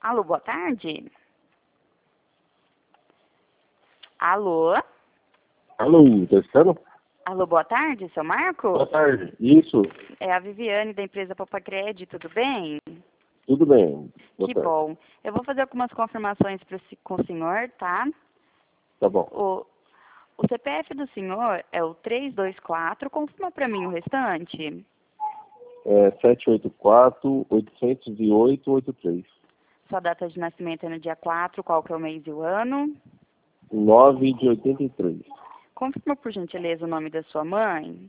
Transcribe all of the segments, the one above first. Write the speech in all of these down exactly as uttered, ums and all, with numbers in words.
Alô, boa tarde. Alô? Alô, tá escutando? Alô, boa tarde, seu Marco? Boa tarde. Isso, É a Viviane da empresa Popacred, tudo bem? tudo bem. Boa Que tarde. bom. Eu vou fazer algumas confirmações pro, si- com o senhor, tá? Tá bom. O, o C P F do senhor é o três dois quatro, confirma para mim o restante. É sete oito quatro, oito zero oito, oito três. Sua data de nascimento é no dia quatro, qual que é o mês e o ano? nove de oitenta e três. Confirma, por gentileza, o nome da sua mãe.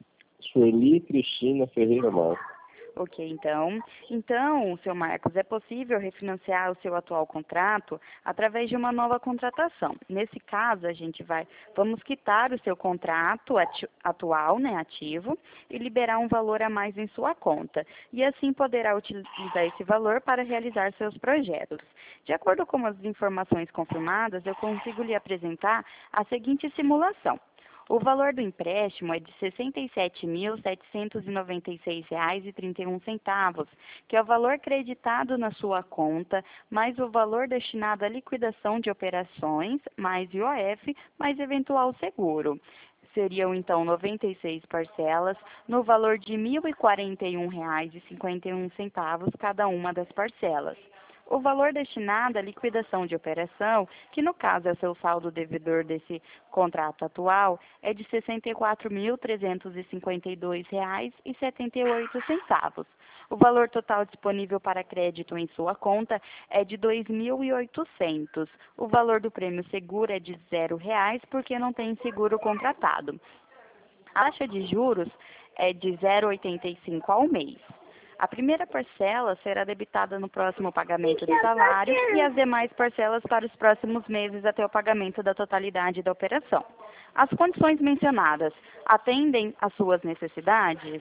Sueli Cristina Ferreira Marques. Ok, então. Então, seu Marcos, é possível refinanciar o seu atual contrato através de uma nova contratação. Nesse caso, a gente vai, vamos quitar o seu contrato ati- atual, né, ativo, e liberar um valor a mais em sua conta. E assim poderá utilizar esse valor para realizar seus projetos. De acordo com as informações confirmadas, eu consigo lhe apresentar a seguinte simulação. O valor do empréstimo é de sessenta e sete mil, setecentos e noventa e seis reais e trinta e um centavos, que é o valor creditado na sua conta, mais o valor destinado à liquidação de operações, mais I O F, mais eventual seguro. Seriam, então, noventa e seis parcelas, no valor de mil e quarenta e um reais e cinquenta e um centavos cada uma das parcelas. O valor destinado à liquidação de operação, que no caso é o seu saldo devedor desse contrato atual, é de sessenta e quatro mil, trezentos e cinquenta e dois reais e setenta e oito centavos. O valor total disponível para crédito em sua conta é de dois mil e oitocentos. O valor do prêmio seguro é de zero reais porque não tem seguro contratado. A taxa de juros é de zero vírgula oitenta e cinco ao mês. A primeira parcela será debitada no próximo pagamento do salário e as demais parcelas para os próximos meses até o pagamento da totalidade da operação. As condições mencionadas atendem às suas necessidades?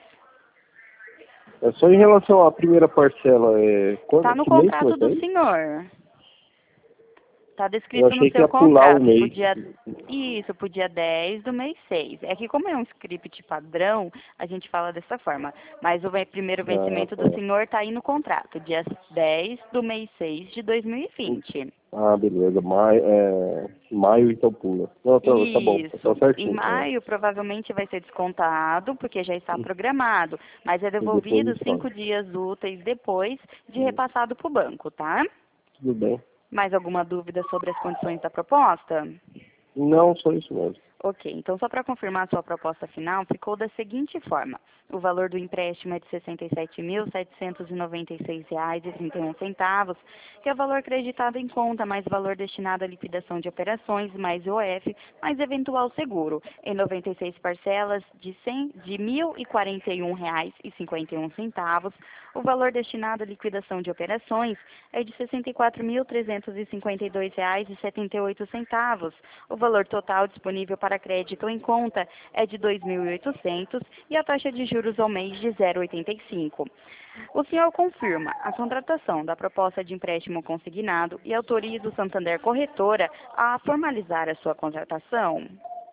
É só em relação à primeira parcela, é quando Está no que mês que vai contrato do sair? senhor. Está Eu descrito no achei que seu ia pular o contrato. mês. Podia, isso, para o dia dez do mês seis. É que como é um script padrão, a gente fala dessa forma. Mas o ve- primeiro Ah, vencimento do tá. senhor está aí no contrato, dia dez do mês seis de dois mil e vinte. Ah, beleza. Maio, é, maio então pula. Não, tá, tá bom. Tá Isso. Em certinho. É. maio provavelmente vai ser descontado, porque já está programado, mas é E depois devolvido eles falam. cinco dias úteis depois de repassado para o banco, tá? Tudo bem. Mais alguma dúvida sobre as condições da proposta? Não, só isso mesmo. Ok, então só para confirmar a sua proposta final, ficou da seguinte forma. O valor do empréstimo é de sessenta e sete mil, setecentos e noventa e seis reais e trinta e um centavos, que é o valor creditado em conta, mais valor destinado à liquidação de operações, mais I O F, mais eventual seguro, em noventa e seis parcelas de, cem, de mil e quarenta e um reais e cinquenta e um centavos. O valor destinado à liquidação de operações é de sessenta e quatro mil, trezentos e cinquenta e dois reais e setenta e oito centavos. O valor total disponível para crédito em conta é de dois mil e oitocentos e a taxa de juros ao mês de zero vírgula oitenta e cinco. O senhor confirma a contratação da proposta de empréstimo consignado e autoriza o Santander Corretora a formalizar a sua contratação?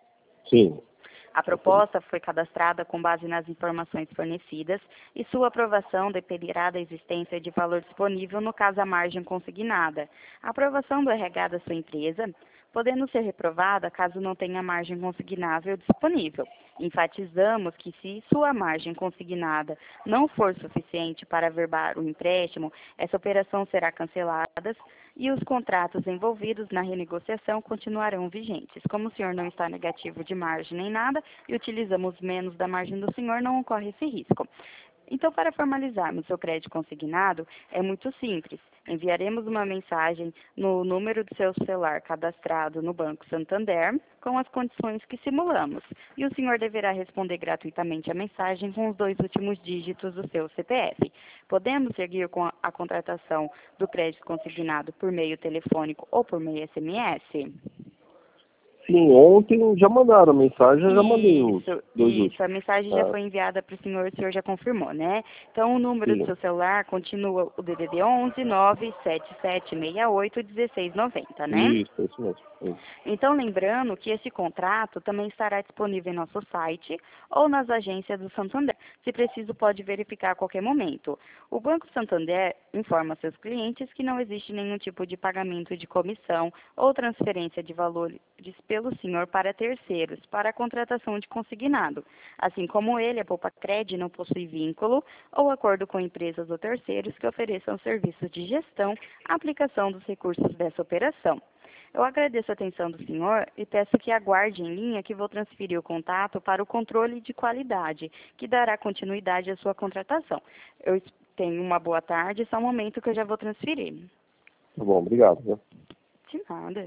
Sim. A proposta foi cadastrada com base nas informações fornecidas e sua aprovação dependerá da existência de valor disponível no caso a margem consignada. A aprovação do R H da sua empresa, podendo ser reprovada caso não tenha margem consignável disponível. Enfatizamos que se sua margem consignada não for suficiente para averbar o empréstimo, essa operação será cancelada e os contratos envolvidos na renegociação continuarão vigentes. Como o senhor não está negativo de margem nem nada e utilizamos menos da margem do senhor, não ocorre esse risco. Então, para formalizarmos seu crédito consignado, é muito simples. Enviaremos uma mensagem no número do seu celular cadastrado no Banco Santander com as condições que simulamos. E o senhor deverá responder gratuitamente a mensagem com os dois últimos dígitos do seu C P F. Podemos seguir com a, a contratação do crédito consignado por meio telefônico ou por meio S M S? Sim, ontem já mandaram mensagem, eu já mandei os Isso, dois isso. últimos. A mensagem já Ah, foi enviada para o senhor, o senhor já confirmou, né? Então, o número do sim, seu celular continua o D D D onze nove sete sete seis oito um seis nove zero, né? isso, é isso mesmo. Isso. Então, lembrando que esse contrato também estará disponível em nosso site ou nas agências do Santander. Se preciso, pode verificar a qualquer momento. O Banco Santander informa seus clientes que não existe nenhum tipo de pagamento de comissão ou transferência de valores pelo senhor para terceiros, para a contratação de consignado. Assim como ele, a Poupacred não possui vínculo ou acordo com empresas ou terceiros que ofereçam serviços de gestão, aplicação dos recursos dessa operação. Eu agradeço a atenção do senhor e peço que aguarde em linha que vou transferir o contato para o controle de qualidade, que dará continuidade à sua contratação. Eu tenho uma boa tarde, só um momento que eu já vou transferir. Tá bom, obrigado. Né? De nada.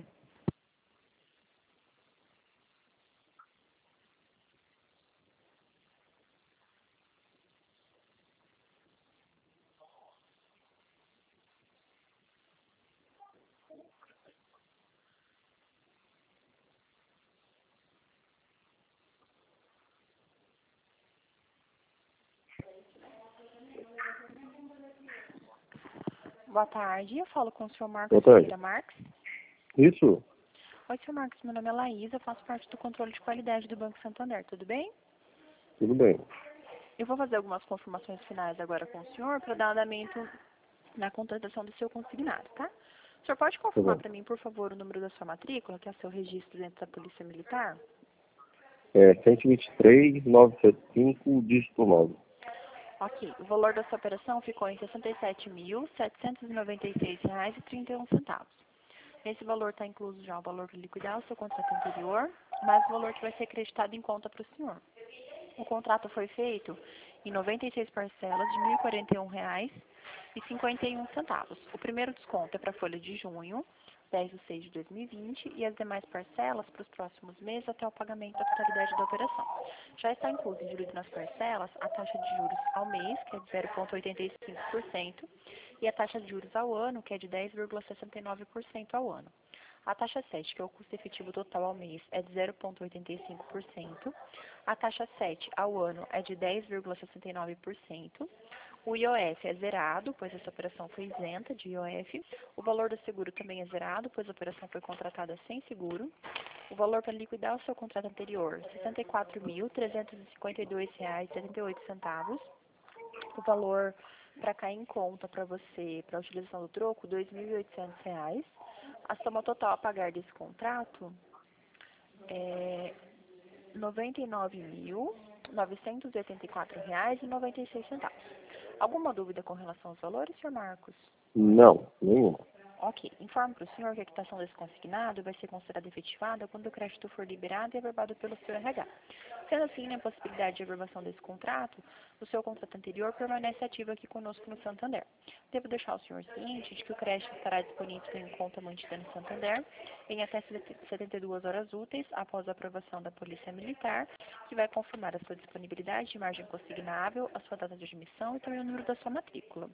Boa tarde, eu falo com o senhor Marcos Boa tarde. Ferreira Marques. Isso? Oi, senhor Marcos, meu nome é Laísa, eu faço parte do controle de qualidade do Banco Santander, tudo bem? Tudo bem. Eu vou fazer algumas confirmações finais agora com o senhor para dar andamento na contratação do seu consignado, tá? O senhor pode Tá confirmar bom. para mim, por favor, o número da sua matrícula, que é o seu registro dentro da Polícia Militar? É cento e vinte e três, novecentos e setenta e cinco, dígito nove. Ok, o valor da sua operação ficou em sessenta e sete mil, setecentos e noventa e seis reais e trinta e um centavos. Nesse valor está incluso já o valor para liquidar o seu contrato anterior, mais o valor que vai ser acreditado em conta para o senhor. O contrato foi feito em noventa e seis parcelas de mil e quarenta e um reais e cinquenta e um centavos. O primeiro desconto é para a folha de junho, dez de seis de dois mil e vinte, e as demais parcelas para os próximos meses até o pagamento da totalidade da operação. Já está incluso em juros nas parcelas a taxa de juros ao mês, que é de zero vírgula oitenta e cinco por cento, e a taxa de juros ao ano, que é de dez vírgula sessenta e nove por cento ao ano. A taxa sete, que é o custo efetivo total ao mês, é de zero vírgula oitenta e cinco por cento. A taxa sete ao ano é de dez vírgula sessenta e nove por cento. O I O F é zerado, pois essa operação foi isenta de I O F. O valor do seguro também é zerado, pois a operação foi contratada sem seguro. O valor para liquidar o seu contrato anterior, sessenta e quatro mil, trezentos e cinquenta e dois reais e setenta e oito centavos. O valor para cair em conta para você, para a utilização do troco, dois mil e oitocentos reais. A soma total a pagar desse contrato é noventa e nove mil, novecentos e oitenta e quatro reais e noventa e seis centavos. Alguma dúvida com relação aos valores, senhor Marcos? Não, nenhuma. Ok. Informo para o senhor que a quitação desse consignado vai ser considerada efetivada quando o crédito for liberado e averbado pelo seu R H. Sendo assim, na possibilidade de averbação desse contrato, o seu contrato anterior permanece ativo aqui conosco no Santander. Devo deixar o senhor ciente de que o crédito estará disponível em conta mantida no Santander em até setenta e duas horas úteis após a aprovação da Polícia Militar, que vai confirmar a sua disponibilidade de margem consignável, a sua data de admissão e também o número da sua matrícula.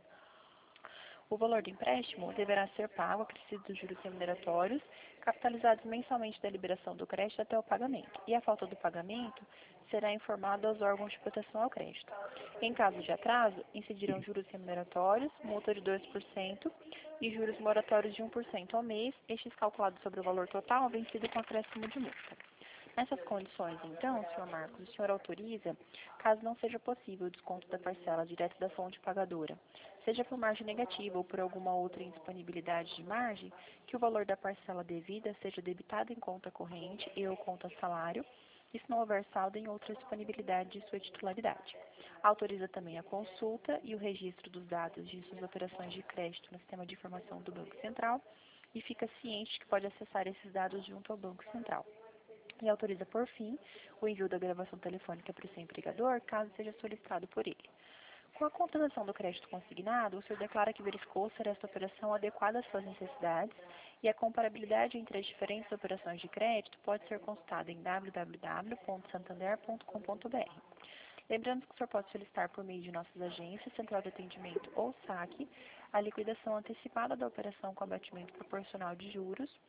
O valor do empréstimo deverá ser pago acrescido dos juros remuneratórios, capitalizados mensalmente da liberação do crédito até o pagamento, e a falta do pagamento será informado aos órgãos de proteção ao crédito. Em caso de atraso, incidirão juros remuneratórios, multa de dois por cento e juros moratórios de um por cento ao mês, estes calculados sobre o valor total vencido com acréscimo de multa. Nessas condições, então, senhor Marcos, o senhor autoriza, caso não seja possível o desconto da parcela direto da fonte pagadora, seja por margem negativa ou por alguma outra indisponibilidade de margem, que o valor da parcela devida seja debitado em conta corrente e ou conta salário, e se não houver saldo em outra disponibilidade de sua titularidade. Autoriza também a consulta e o registro dos dados de suas operações de crédito no sistema de informação do Banco Central e fica ciente que pode acessar esses dados junto ao Banco Central. E autoriza, por fim, o envio da gravação telefônica para o seu empregador, caso seja solicitado por ele. Com a contratação do crédito consignado, o senhor declara que verificou ser esta operação adequada às suas necessidades e a comparabilidade entre as diferentes operações de crédito pode ser consultada em w w w ponto santander ponto com ponto b r. Lembrando que o senhor pode solicitar por meio de nossas agências, Central de Atendimento ou S A C, a liquidação antecipada da operação com abatimento proporcional de juros,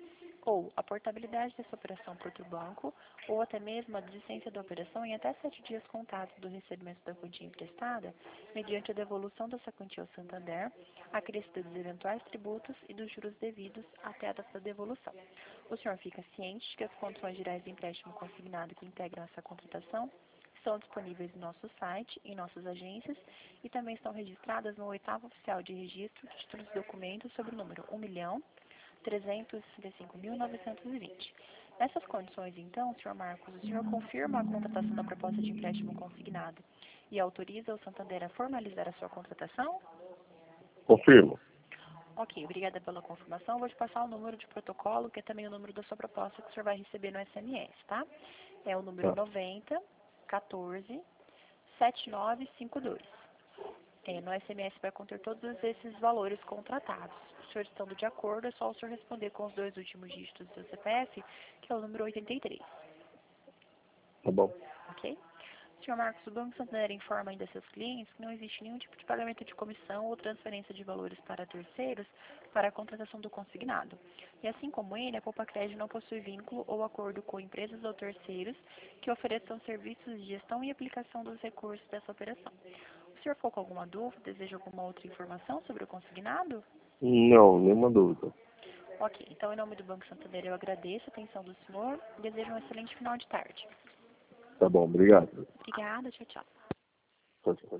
ou a portabilidade dessa operação por outro banco, ou até mesmo a desistência da operação em até sete dias contados do recebimento da quantia emprestada, mediante a devolução dessa quantia ao Santander, acrescida dos eventuais tributos e dos juros devidos até a data da devolução. O senhor fica ciente de que as condições gerais de empréstimo consignado que integram essa contratação estão disponíveis no nosso site, em nossas agências, e também estão registradas no oitavo oficial de registro de títulos e documentos sobre o número um milhão trezentos e sessenta e cinco mil novecentos e vinte. Nessas condições, então, senhor Marcos, o senhor confirma a contratação da proposta de empréstimo consignado e autoriza o Santander a formalizar a sua contratação? Confirmo. Ok, obrigada pela confirmação. Vou te passar o número de protocolo, que é também o número da sua proposta que o senhor vai receber no S M S, tá? É o número Tá. noventa, quatorze, setenta e nove cinquenta e dois. É, no S M S vai conter todos esses valores contratados. O senhor estando de acordo, é só o senhor responder com os dois últimos dígitos do seu C P F, que é o número oitenta e três. Tá bom. Ok? senhor Marcos, o Banco Santander informa ainda a seus clientes que não existe nenhum tipo de pagamento de comissão ou transferência de valores para terceiros para a contratação do consignado. E assim como ele, a Poupa Crédito não possui vínculo ou acordo com empresas ou terceiros que ofereçam serviços de gestão e aplicação dos recursos dessa operação. O senhor ficou com alguma dúvida, deseja alguma outra informação sobre o consignado? Não, nenhuma dúvida. Ok, então em nome do Banco Santander eu agradeço a atenção do senhor e desejo um excelente final de tarde. Tá bom, obrigado. Obrigada, tchau, tchau. Tchau, tchau.